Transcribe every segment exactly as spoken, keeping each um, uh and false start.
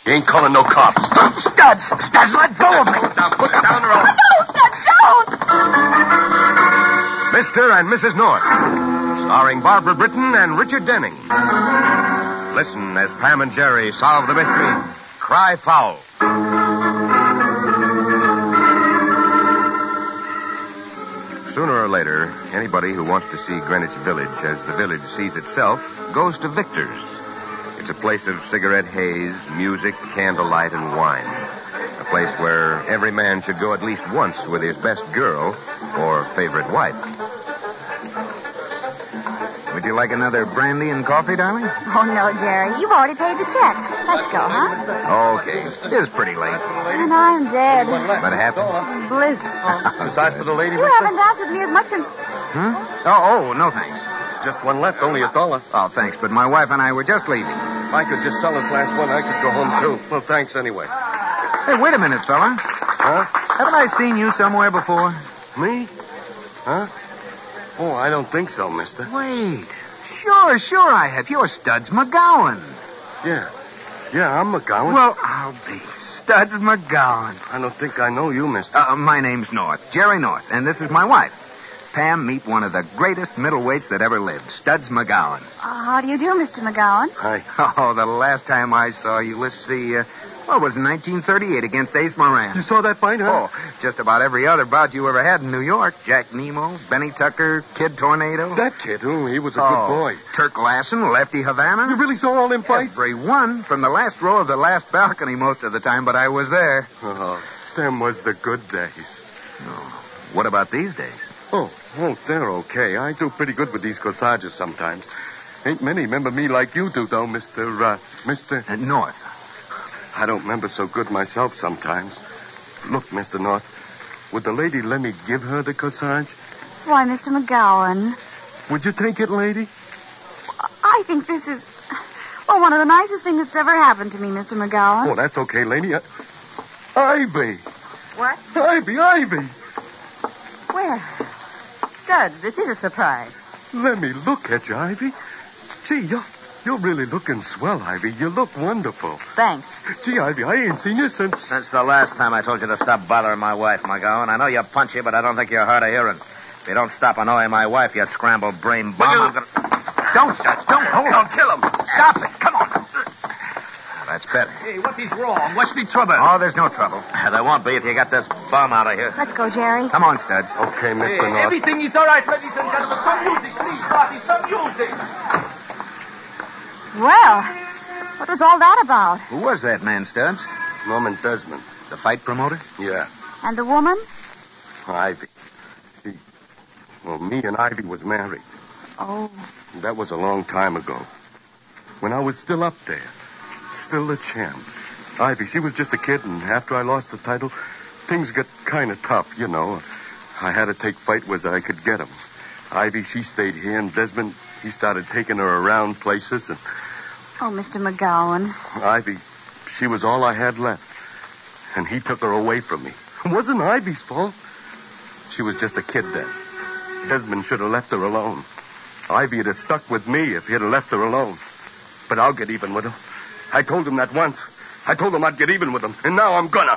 You ain't calling no cops. Studs! Studs, let go of me! Put it down, put it down the road. No, Studs, don't! Mister and Missus North, starring Barbara Britton and Richard Denning. Listen as Pam and Jerry solve the mystery, Cry Foul. Sooner or later, anybody who wants to see Greenwich Village as the village sees itself goes to Victor's. It's a place of cigarette haze, music, candlelight, and wine. A place where every man should go at least once with his best girl or favorite wife. Would you like another brandy and coffee, darling? Oh, no, Jerry. You've already paid the check. Let's go, huh? Okay. It is pretty late. And I'm dead. What happened? Blissful. Size for the lady, You haven't danced with me as much since... Huh? Oh, oh, no thanks. Just one left, only a dollar. Oh, thanks, but my wife and I were just leaving. If I could just sell this last one, I could go home, too. Well, thanks anyway. Hey, wait a minute, fella. Huh? Haven't I seen you somewhere before? Me? Huh? Oh, I don't think so, mister. Wait. Sure, sure I have. You're Studs McGowan. Yeah. Yeah, I'm McGowan. Well, I'll be. Studs McGowan. I don't think I know you, mister. Uh, my name's North, Jerry North, and this is my wife. Pam, meet one of the greatest middleweights that ever lived, Studs McGowan. Uh, how do you do, Mister McGowan? Hi. Oh, the last time I saw you, let's see, uh, well, it was nineteen thirty-eight against Ace Moran. You saw that fight, huh? Oh, just about every other bout you ever had in New York. Jack Nemo, Benny Tucker, Kid Tornado. That kid, oh, he was a oh, good boy. Turk Lassen, Lefty Havana. You really saw all them fights? Every one, from the last row of the last balcony most of the time, but I was there. Oh, them was the good days. Oh, what about these days? Oh, oh, they're okay. I do pretty good with these corsages sometimes. Ain't many remember me like you do, though, Mister, uh, Mister... Uh, North. I don't remember so good myself sometimes. Look, Mister North, would the lady let me give her the corsage? Why, Mister McGowan. Would you take it, lady? I think this is, well, one of the nicest things that's ever happened to me, Mister McGowan. Oh, that's okay, lady. I... Ivy! What? Ivy, Ivy! Where? Studs, this is a surprise. Let me look at you, Ivy. Gee, you're, you're really looking swell, Ivy. You look wonderful. Thanks. Gee, Ivy, I ain't seen you since... Since the last time I told you to stop bothering my wife, McGowan. I know you're punchy, but I don't think you're hard of hearing. If you don't stop annoying my wife, you scrambled brain bomb. I'm gonna... Don't, Studs. Don't. Hold on. Kill him. Stop it. Come on. That's better. Hey, what is wrong? What's the trouble? Oh, there's no trouble. There won't be if you get this bum out of here. Let's go, Jerry. Come on, Studs. Okay, Mister North. Everything is all right, ladies and gentlemen. Some music, please, Marty. Some music. Well, what was all that about? Who was that man, Studs? Norman Desmond. The fight promoter? Yeah. And the woman? Ivy. She... Well, me and Ivy was married. Oh. That was a long time ago. When I was still up there. Still the champ. Ivy, she was just a kid, and after I lost the title, things got kind of tough, you know. I had to take fight where I could get 'em. Ivy, she stayed here, and Desmond, he started taking her around places, and... Oh, Mister McGowan. Ivy, she was all I had left, and he took her away from me. It wasn't Ivy's fault. She was just a kid then. Desmond should have left her alone. Ivy would have stuck with me if he'd have left her alone. But I'll get even with him. I told him that once. I told him I'd get even with him, and now I'm gonna.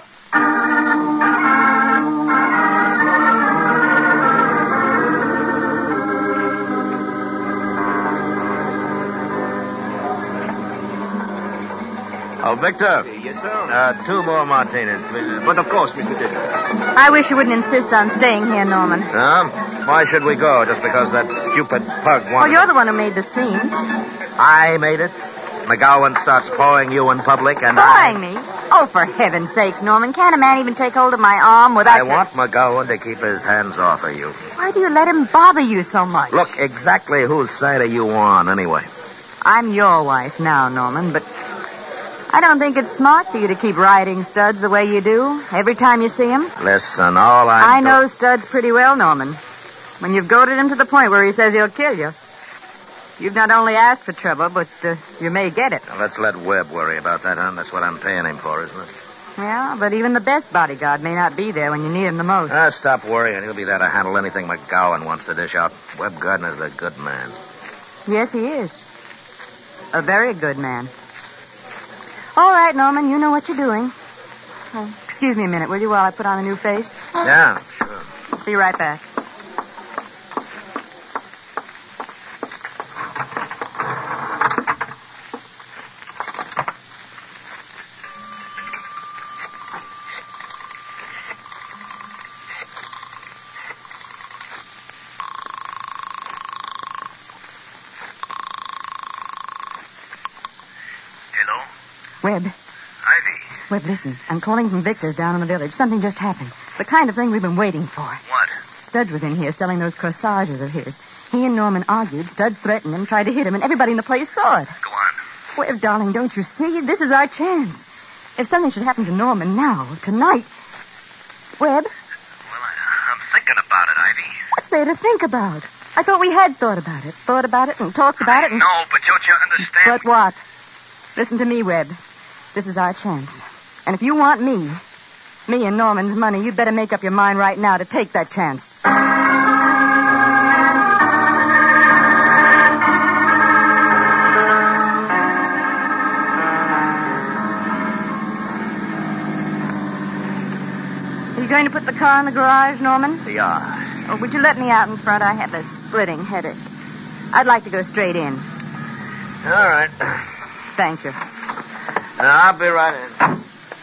Oh, Victor. Yes, sir. Uh, two more martinis, please. But of course, Mister Dick. I wish you wouldn't insist on staying here, Norman. Huh? Why should we go? Just because that stupid pug wanted... Well, you're the one who made the scene. I made it. McGowan starts pawing you in public, and Pawing I... me? Oh, for heaven's sakes, Norman. Can't a man even take hold of my arm without... I want McGowan to keep his hands off of you. Why do you let him bother you so much? Look, exactly whose side are you on, anyway? I'm your wife now, Norman, but I don't think it's smart for you to keep riding Studs the way you do every time you see him. Listen, all I... I know Studs pretty well, Norman. When you've goaded him to the point where he says he'll kill you, you've not only asked for trouble, but uh, you may get it. Now, let's let Webb worry about that, huh? That's what I'm paying him for, isn't it? Yeah, but even the best bodyguard may not be there when you need him the most. Ah, stop worrying. He'll be there to handle anything McGowan wants to dish out. Webb Gardner's a good man. Yes, he is. A very good man. All right, Norman, you know what you're doing. Oh, excuse me a minute, will you, while I put on a new face? Yeah, sure. Be right back. Webb. Ivy. Webb, listen. I'm calling from Victor's down in the village. Something just happened. The kind of thing we've been waiting for. What? Studge was in here selling those corsages of his. He and Norman argued. Studge threatened him, tried to hit him, and everybody in the place saw it. Go on. Webb, darling, don't you see? This is our chance. If something should happen to Norman now, tonight... Webb? Well, I, I'm thinking about it, Ivy. What's there to think about? I thought we had thought about it. Thought about it and talked about it and... No, but don't you understand? But what? Listen to me, Webb. This is our chance. And if you want me, me and Norman's money, you'd better make up your mind right now to take that chance. Are you going to put the car in the garage, Norman? Yeah. Or would you let me out in front? I have a splitting headache. I'd like to go straight in. All right. Thank you. Now, I'll be right in.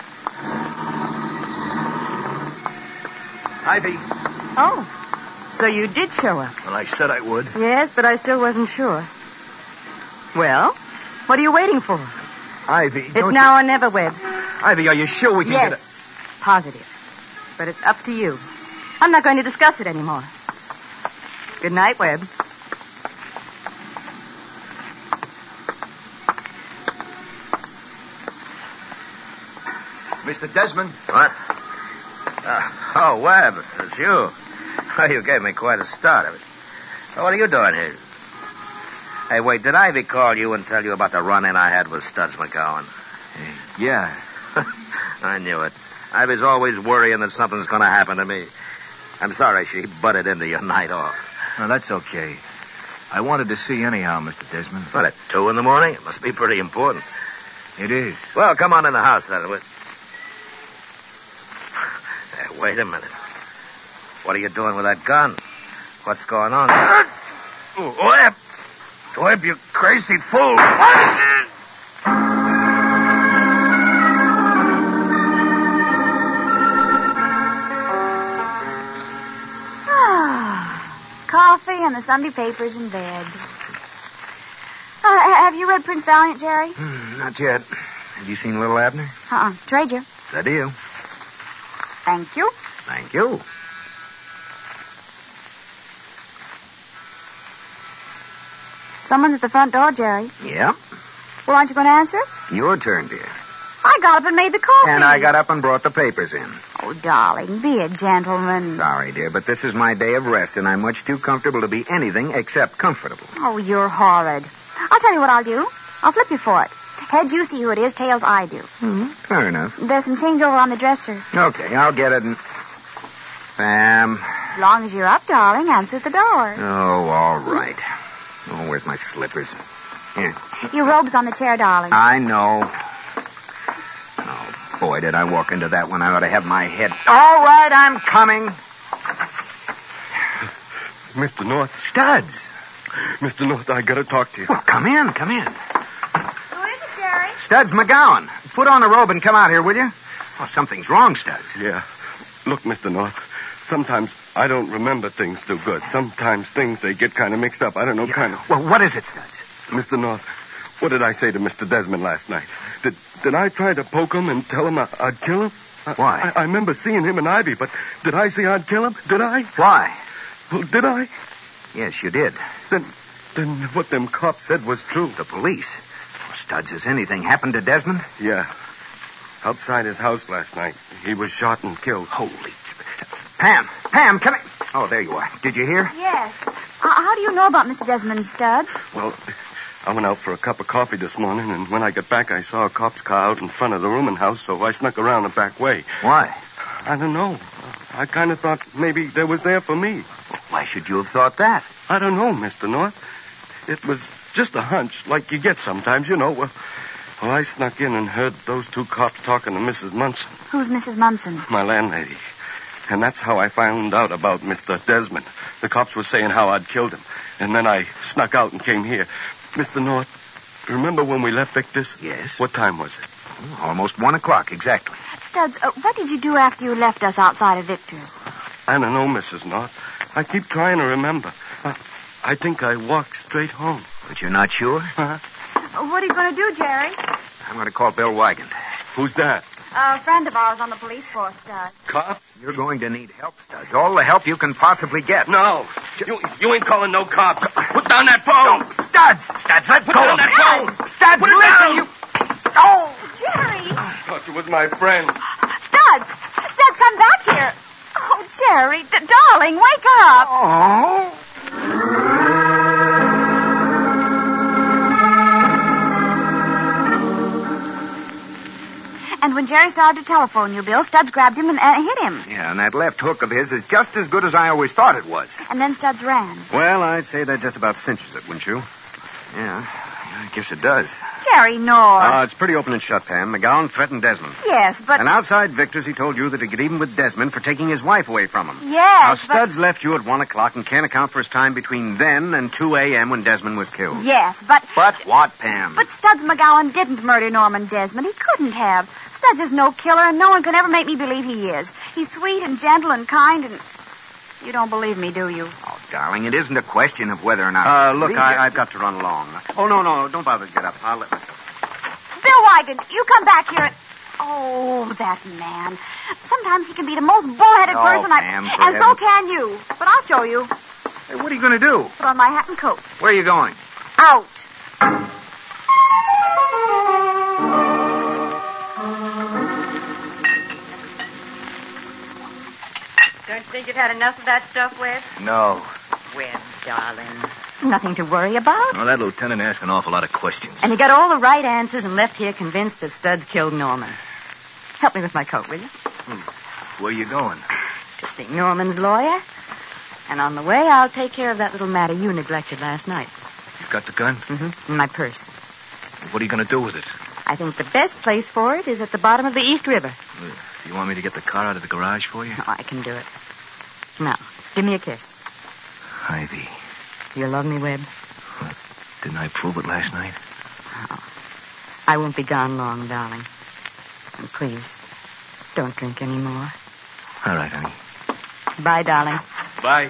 Ivy. Oh, so you did show up. Well, I said I would. Yes, but I still wasn't sure. Well, what are you waiting for? Ivy, It's don't now or never, Webb. you... Ivy, are you sure we can get Yes, positive. But it's up to you. I'm not going to discuss it anymore. Good night, Webb. Mister Desmond? What? Uh, oh, Webb, it's you. Oh, you gave me quite a start of it. Oh, what are you doing here? Hey, wait, did Ivy call you and tell you about the run-in I had with Studge McGowan? Yeah. I knew it. Ivy's always worrying that something's going to happen to me. I'm sorry she butted into your night off. No, that's okay. I wanted to see anyhow, Mister Desmond. What, at two in the morning? It must be pretty important. It is. Well, come on in the house, then. Hey, wait a minute. What are you doing with that gun? What's going on? Webb! Webb, you crazy fool! Coffee and the Sunday papers in bed. Uh, have you read Prince Valiant, Jerry? Hmm, not yet. Have you seen Little Abner? Uh-uh. Trade you. The deal. Thank you. Thank you. Someone's at the front door, Jerry. Yeah. Well, aren't you going to answer it? Your turn, dear. I got up and made the coffee. And I got up and brought the papers in. Oh, darling, be a gentleman. Sorry, dear, but this is my day of rest, and I'm much too comfortable to be anything except comfortable. Oh, you're horrid. I'll tell you what I'll do. I'll flip you for it. Heads, you see who it is. Tails, I do. Hmm, fair enough. There's some change over on the dresser. Okay, I'll get it and... Sam. As long as you're up, darling, answer the door. Oh, all right. Oh, where's my slippers? Here. Your robe's on the chair, darling. I know. Oh, boy, did I walk into that when I ought to have my head... All right, I'm coming. Mister North. Studs. Mister North, I gotta talk to you. Well, come in, come in. Who is it, Jerry? Studs McGowan. Put on a robe and come out here, will you? Oh, something's wrong, Studs. Yeah. Look, Mister North, sometimes I don't remember things too good. Sometimes things, they get kind of mixed up. I don't know, Yeah. kind of... Well, what is it, Studs? Mister North, what did I say to Mister Desmond last night? Did did I try to poke him and tell him I, I'd kill him? I, Why? I, I remember seeing him and Ivy, but did I say I'd kill him? Did I? Why? Well, did I? Yes, you did. Then, then what them cops said was true. The police. Oh, Studs, has anything happened to Desmond? Yeah. Outside his house last night, he was shot and killed. Holy... Pam, Pam, come in. Oh, there you are. Did you hear? Yes. Uh, how do you know about Mister Desmond, Studs? Well, I went out for a cup of coffee this morning, and when I got back, I saw a cop's car out in front of the rooming house, so I snuck around the back way. Why? I don't know. I kind of thought maybe they was there for me. Well, why should you have thought that? I don't know, Mister North. It was just a hunch, like you get sometimes, you know. Well, Well, I snuck in and heard those two cops talking to Missus Munson, Who's Missus Munson? my landlady. And that's how I found out about Mister Desmond. The cops were saying how I'd killed him. And then I snuck out and came here. Mister North, remember when we left Victor's? Yes. What time was it? Almost one o'clock, exactly. Studs, uh, what did you do after you left us outside of Victor's? I don't know, Missus North. I keep trying to remember. I, I think I walked straight home. But you're not sure? Huh? Uh, what are you going to do, Jerry? I'm going to call Bill Wygant. Who's that? A friend of ours on the police force, Studs. Cops? You're going to need help, Studs. All the help you can possibly get. No. You, you ain't calling no cops. Put down that phone. No, Studs! Studs, let Put go down of that me. phone. Studs, Put it listen, down. you... Oh! Jerry! I thought you was my friend. Studs! Studs, come back here! Oh, Jerry, d- darling, wake up! Oh? And when Jerry started to telephone you, Bill, Studs grabbed him and uh, hit him. Yeah, and that left hook of his is just as good as I always thought it was. And then Studs ran. Well, I'd say that just about cinches it, wouldn't you? Yeah, I guess it does. Jerry, no. Oh, it's pretty open and shut, Pam. McGowan threatened Desmond. Yes, but... And outside Victor's, he told you that he could even with Desmond for taking his wife away from him. Yes, Now, but... Studs left you at one o'clock and can't account for his time between then and two a.m. when Desmond was killed. Yes, but... But what, Pam? But Studs McGowan didn't murder Norman Desmond. He couldn't have. Studs is no killer, and no one can ever make me believe he is. He's sweet and gentle and kind, and... You don't believe me, do you? Oh, darling, it isn't a question of whether or not... Uh, look, believe I, it. I've got to run along. Oh, no, no, don't bother to get up. I'll let myself... Bill Wygant, you come back here and... Oh, that man. Sometimes he can be the most bullheaded Oh, person I've... Pam, for And so heaven's- can you. But I'll show you. Hey, what are you going to do? Put on my hat and coat. Where are you going? Out. Don't you think you've had enough of that stuff, Webb? No. Webb, darling. It's nothing to worry about. Well, that lieutenant asked an awful lot of questions. And he got all the right answers and left here convinced that Studs killed Norman. Help me with my coat, will you? Where you going? To see Norman's lawyer. And on the way, I'll take care of that little matter you neglected last night. You got the gun? Mm-hmm. In my purse. What are you going to do with it? I think the best place for it is at the bottom of the East River. Uh, you want me to get the car out of the garage for you? Oh, I can do it. Now, give me a kiss. Ivy. You love me, Webb? Didn't I prove it last night? Oh. I won't be gone long, darling. And please, don't drink any more. All right, honey. Bye, darling. Bye.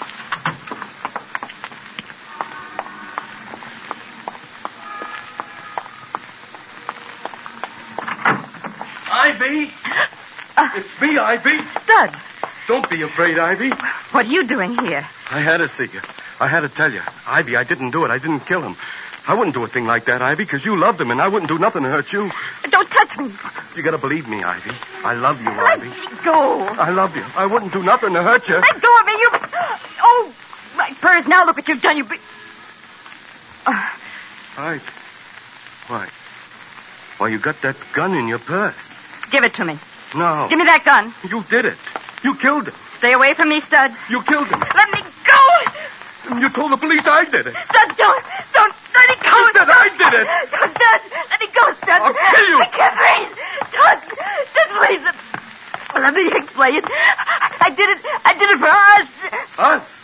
Ivy! It's me, Ivy. Studs, Don't be afraid, Ivy. what are you doing here? I had to see you. I had to tell you. Ivy, I didn't do it. I didn't kill him. I wouldn't do a thing like that, Ivy, because you loved him, and I wouldn't do nothing to hurt you. Don't touch me. You gotta believe me, Ivy. I love you, Let Ivy. me go. I love you. I wouldn't do nothing to hurt you. Let go of me, you... Oh, my purse. Now look what you've done. You... Be... Uh, Ivy. Why? Why, you got that gun in your purse. give it to me. No. Give me that gun. You did it. You killed him. Stay away from me, Studs. You killed him. Let me go. And you told the police I did it. Studs, don't. Don't. Let me go. You said I did it. Don't, Studs. Let me go, Studs. I'll kill you. I can't breathe. Studs. Studs, please. Well, let me explain. I did it. I did it for us. Us?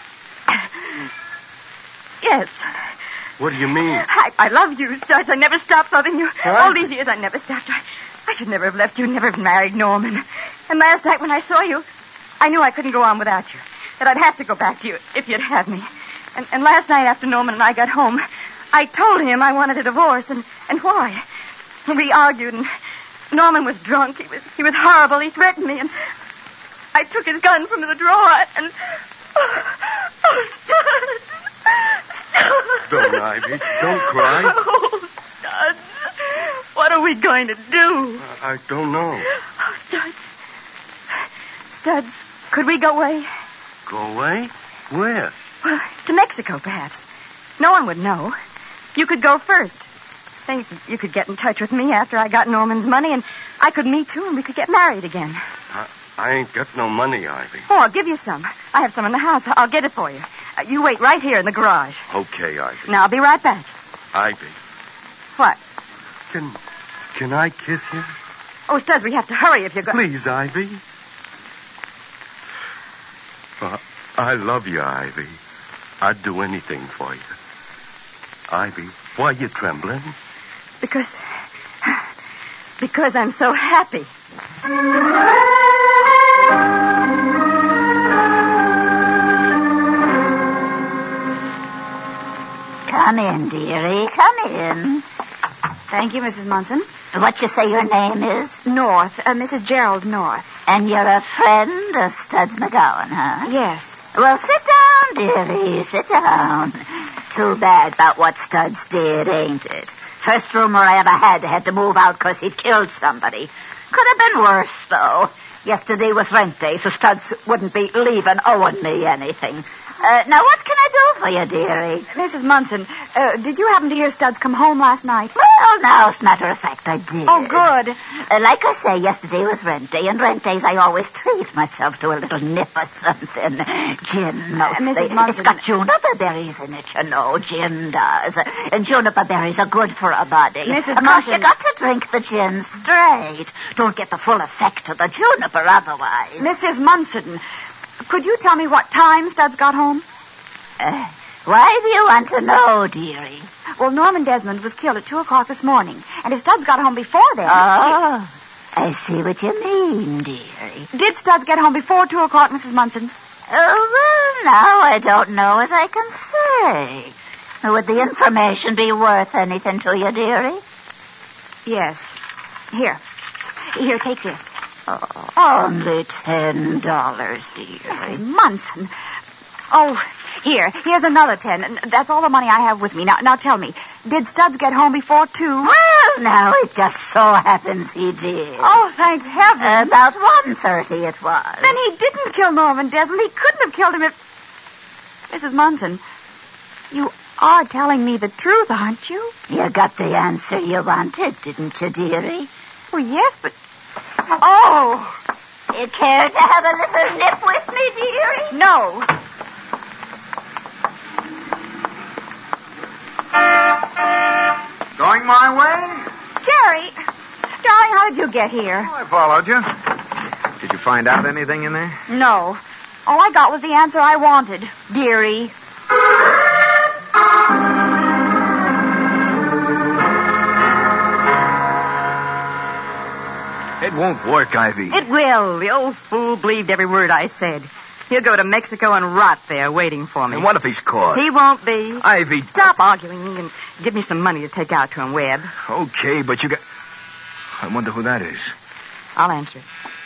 Yes. What do you mean? I, I love you, Studs. I never stopped loving you. What? All these years, I never stopped. I, I should never have left you, never have married Norman. And last night when I saw you, I knew I couldn't go on without you. That I'd have to go back to you if you'd have me. And, and last night after Norman and I got home, I told him I wanted a divorce and, and why. We argued and Norman was drunk. He was he was horrible. He threatened me and I took his gun from the drawer and... Oh, oh Studs. Don't, Ivy. Don't cry. Oh, Studs. What are we going to do? I don't know. Oh, Studs. Studs, could we go away? Go away? Where? Well, to Mexico, perhaps. No one would know. You could go first. Then you could, you could get in touch with me after I got Norman's money, and I could meet you, and we could get married again. I, I ain't got no money, Ivy. Oh, I'll give you some. I have some in the house. I'll get it for you. Uh, you wait right here in the garage. Okay, Ivy. Now, I'll be right back. Ivy. What? Can, can I kiss you? Oh, Studs, we have to hurry if you're going... Please, Ivy. Uh, I love you, Ivy. I'd do anything for you. Ivy, why are you trembling? Because... Because I'm so happy. Come in, dearie. Come in. Thank you, Missus Munson. What you say your name is? North. Uh, Missus Gerald North. And you're a friend of Studs McGowan, huh? Yes. Well, sit down, dearie. Sit down. Too bad about what Studs did, ain't it? First rumor I ever had had to move out because he'd killed somebody. Could have been worse, though. Yesterday was rent day, so Studs wouldn't be leaving owing me anything. Uh, now, what can I do for you, dearie? Missus Munson, uh, did you happen to hear Studs come home last night? Well, now, as a matter of fact, I did. Oh, good. Uh, like I say, yesterday was rent day, and rent days I always treat myself to a little nip or something. Gin, mostly. Uh, Missus Munson... It's got juniper berries in it, you know. Gin does. And juniper berries are good for a body. Missus Of course, Munson... you got to drink the gin straight. Don't get the full effect of the juniper otherwise. Missus Munson... Could you tell me what time Studs got home? Uh, why do you want to know, dearie? Well, Norman Desmond was killed at two o'clock this morning. And if Studs got home before then... Oh, I see what you mean, dearie. Did Studs get home before two o'clock, Missus Munson? Oh, well, now I don't know as I can say. Would the information be worth anything to you, dearie? Yes. Here. Here, take this. Oh, only ten dollars, dearie. Missus Munson. Oh, here. Here's another ten. That's all the money I have with me. Now, now tell me, did Studs get home before two? Well, now, it just so happens he did. Oh, thank heaven. About one thirty it was. Then he didn't kill Norman Desmond. He couldn't have killed him if... Missus Munson, you are telling me the truth, aren't you? You got the answer you wanted, didn't you, dearie? Oh, yes, but... Oh! You care to have a little nip with me, dearie? No. Going my way? Jerry! Darling, how did you get here? Oh, I followed you. Did you find out anything in there? No. All I got was the answer I wanted. Dearie. It won't work, Ivy. It will. The old fool believed every word I said. He'll go to Mexico and rot there waiting for me. And what if he's caught? He won't be. Ivy... Stop arguing and give me some money to take out to him, Webb. Okay, but you got... I wonder who that is. I'll answer it.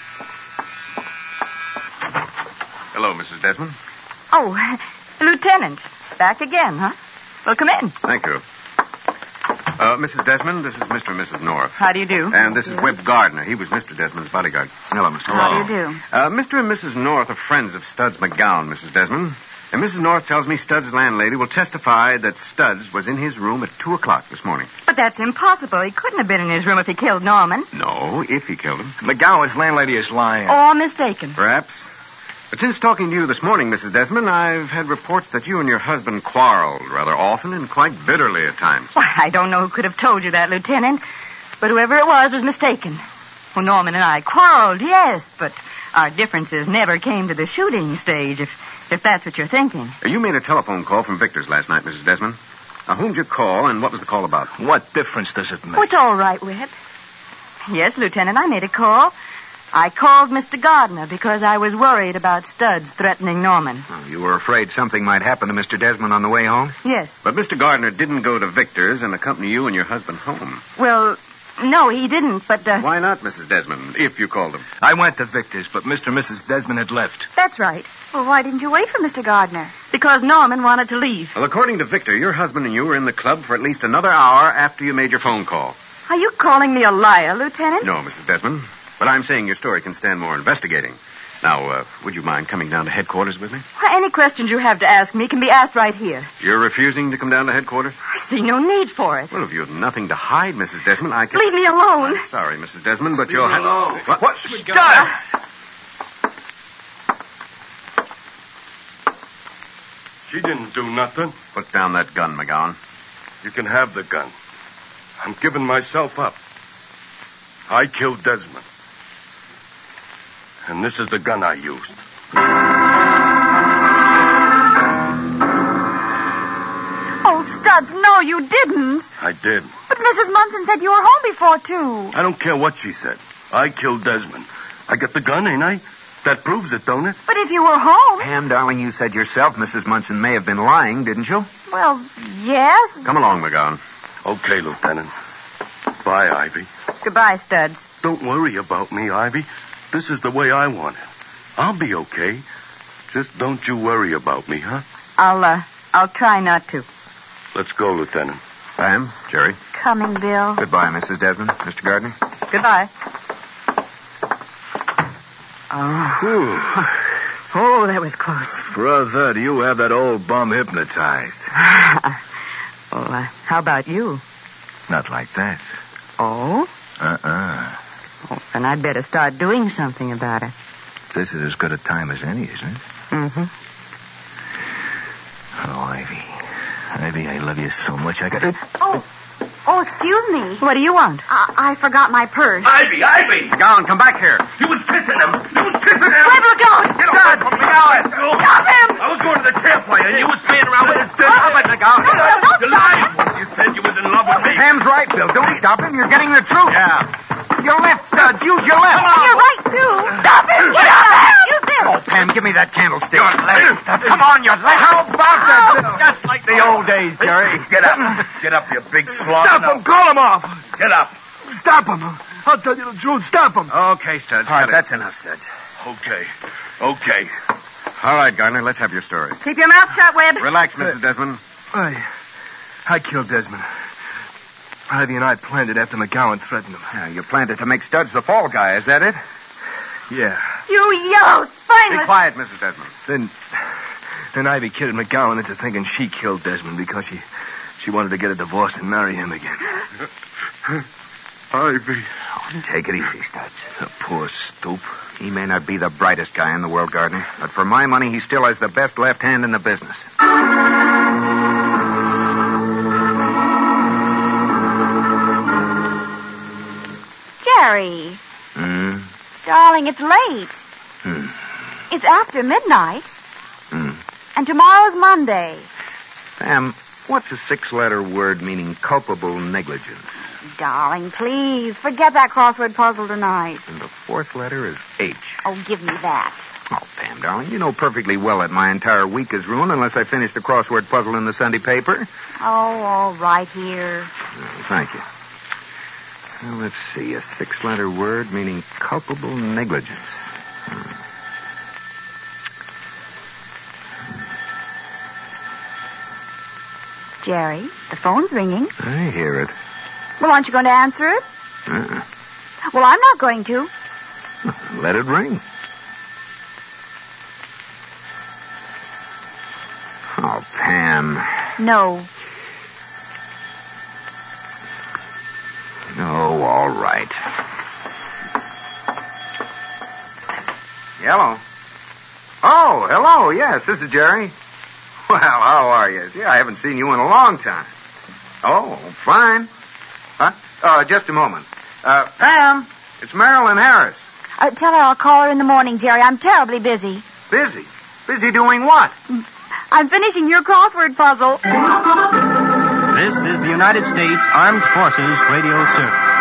Hello, Missus Desmond. Oh, Lieutenant. Back again, huh? Well, come in. Thank you. Uh, Missus Desmond, this is Mister and Missus North. How do you do? And this is Webb Gardner. He was Mister Desmond's bodyguard. Hello, Mister How do you do? Uh, Mister and Missus North are friends of Studs McGowan, Missus Desmond. And Missus North tells me Studs' landlady will testify that Studs was in his room at two o'clock this morning. But that's impossible. He couldn't have been in his room if he killed Norman. No, if he killed him. McGowan's landlady is lying. Or mistaken. Perhaps. But since talking to you this morning, Missus Desmond, I've had reports that you and your husband quarreled rather often and quite bitterly at times. Why, I don't know who could have told you that, Lieutenant. But whoever it was was mistaken. Well, Norman and I quarreled, yes, but our differences never came to the shooting stage, if, if that's what you're thinking. You made a telephone call from Victor's last night, Missus Desmond. Now, whom'd you call, and what was the call about? What difference does it make? Oh, it's all right, Webb. Yes, Lieutenant, I made a call. I called Mister Gardner because I was worried about Studs threatening Norman. Oh, you were afraid something might happen to Mister Desmond on the way home? Yes. But Mister Gardner didn't go to Victor's and accompany you and your husband home. Well, no, he didn't, but... Uh... Why not, Missus Desmond, if you called him? I went to Victor's, but Mister and Missus Desmond had left. That's right. Well, why didn't you wait for Mister Gardner? Because Norman wanted to leave. Well, according to Victor, your husband and you were in the club for at least another hour after you made your phone call. Are you calling me a liar, Lieutenant? No, Missus Desmond. But I'm saying your story can stand more investigating. Now, uh, would you mind coming down to headquarters with me? Well, any questions you have to ask me can be asked right here. You're refusing to come down to headquarters? I see no need for it. Well, if you have nothing to hide, Missus Desmond, I can... Leave me alone. I'm sorry, Missus Desmond, but you'll have... alone. What? What? Studs! She didn't do nothing. Put down that gun, McGowan. You can have the gun. I'm giving myself up. I killed Desmond. And this is the gun I used. Oh, Studs, no, you didn't. I did. But Missus Munson said you were home before two. I don't care what she said. I killed Desmond. I got the gun, ain't I? That proves it, don't it? But if you were home... Pam, darling, you said yourself Missus Munson may have been lying, didn't you? Well, yes. Come along, McGowan. Okay, Lieutenant. Bye, Ivy. Goodbye, Studs. Don't worry about me, Ivy. This is the way I want it. I'll be okay. Just don't you worry about me, huh? I'll, uh, I'll try not to. Let's go, Lieutenant. Pam, Jerry. Coming, Bill. Goodbye, Missus Desmond. Mister Gardner. Goodbye. Oh. Oh, that was close. Brother, do you have that old bum hypnotized? Well, uh, how about you? Not like that. Oh? Uh-uh. Oh, then I'd better start doing something about it. This is as good a time as any, isn't it? Mm-hmm. Oh, Ivy. Ivy, I love you so much. I got... Oh, oh, excuse me. What do you want? I, I forgot my purse. Ivy, Ivy! McGowan, come back here. You was kissing him. You was kissing him. Where'd we go? Get away from me, Alex. Stop him! I was going to the chair player, and you was playing around with his dick. Stop it, McGowan. You lied when you said you was in love with me. Pam's right, Bill. Don't stop him. You're getting the truth. Yeah. Your left, Studs. Use your left. You're right, too. Stop him! Stop him! Use this. Oh, Pam, give me that candlestick. Your left, Studs. Come on, your left. How about that, Bill? Just like the old days, Jerry. Get up. Get up, you big slob. Stop him! Call him off! Get up. Stop him! I'll tell you the truth. Stop him! Okay, Studs. All right, cut it. that's enough, Studs. Okay. Okay. All right, Gardner, let's have your story. Keep your mouth shut, Webb. Relax, Missus Desmond. I... I killed Desmond. Ivy and I planned it after McGowan threatened him. Yeah, you planned it to make Studs the fall guy, is that it? Yeah. You yellow, Be spineless... quiet, Missus Desmond. Then... Then Ivy kidded McGowan into thinking she killed Desmond because she... She wanted to get a divorce and marry him again. Ivy. Oh, take it easy, Studs. The poor stoop. He may not be the brightest guy in the world, Gardner, but for my money, he still has the best left hand in the business. Jerry. Hmm? Darling, it's late. Hmm. It's after midnight. Hmm. And tomorrow's Monday. Pam, what's a six-letter word meaning culpable negligence? Darling, please, forget that crossword puzzle tonight. And the fourth letter is H. Oh, give me that. Oh, Pam, darling, you know perfectly well that my entire week is ruined unless I finish the crossword puzzle in the Sunday paper. Oh, all right here. Oh, thank you. Well, let's see. A six-letter word meaning culpable negligence. Hmm. Jerry, the phone's ringing. I hear it. Well, aren't you going to answer it? Uh-uh. Well, I'm not going to. Let it ring. Oh, Pam. No. Oh, all right. Hello. Oh, hello. Yes, this is Jerry. Well, how are you? Yeah, I haven't seen you in a long time. Oh, fine. Huh? Uh, just a moment. Uh, Pam, it's Marilyn Harris. Uh, tell her I'll call her in the morning, Jerry. I'm terribly busy. Busy? Busy doing what? I'm finishing your crossword puzzle. This is the United States Armed Forces Radio Service.